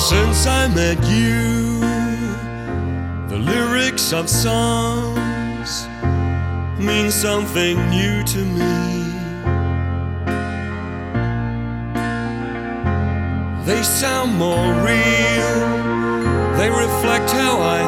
Since I met you, the lyrics of songs mean something new to me. They sound more real, they reflect how I